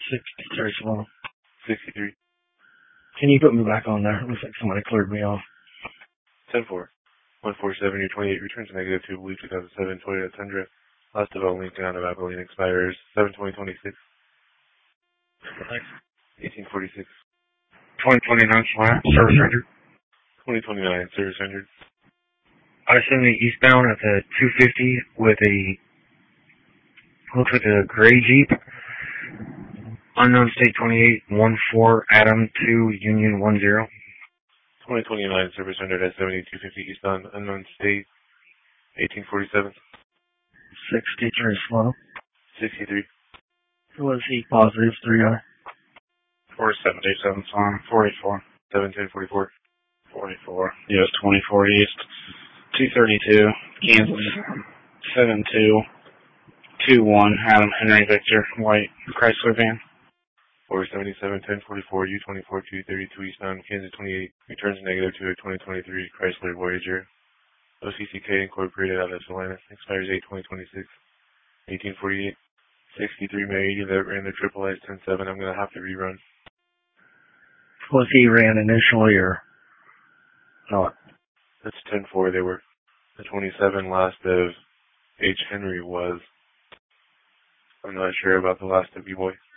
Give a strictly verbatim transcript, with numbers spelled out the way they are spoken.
sixty-three, slow. sixty-three. Can you put me back on there? Looks like somebody cleared me off. ten four. one forty-seven, your twenty-eight returns negative two, Blue two thousand seven, Toyota Tundra. Last development Lincoln out of Abilene expires seven twenty twenty-six. Thanks. eighteen forty-six. twenty twenty-nine flat, service rendered. twenty twenty-nine, service rendered. I seventy eastbound at the two fifty with a, looks like a gray Jeep. Unknown state twenty-eight, one four, Adam two, Union one zero. twenty twenty-nine, service rendered at seventy, two fifty eastbound, unknown state, eighteen forty-seven. sixty-three, slow. sixty-three. Was he positive, three I? four seventy-seven, fine. forty-four. seven ten forty-four. forty-four. U S twenty-four East. two thirty-two, Kansas. seven two. two one, Adam Henry Victor, white Chrysler van. four seventy-seven, ten forty-four, U twenty-four, two thirty-two eastbound, Kansas twenty-eight, returns negative to a twenty twenty-three Chrysler Voyager. O C C K Incorporated out of Salina, expires eight twenty twenty-six. eighteen forty-eight, sixty-three May, that ran the triple S ten seven, I'm going to have to rerun. Was he ran initially or not? That's ten four, they were. The twenty-seven last of H. Henry was. I'm not sure about the last of you boys.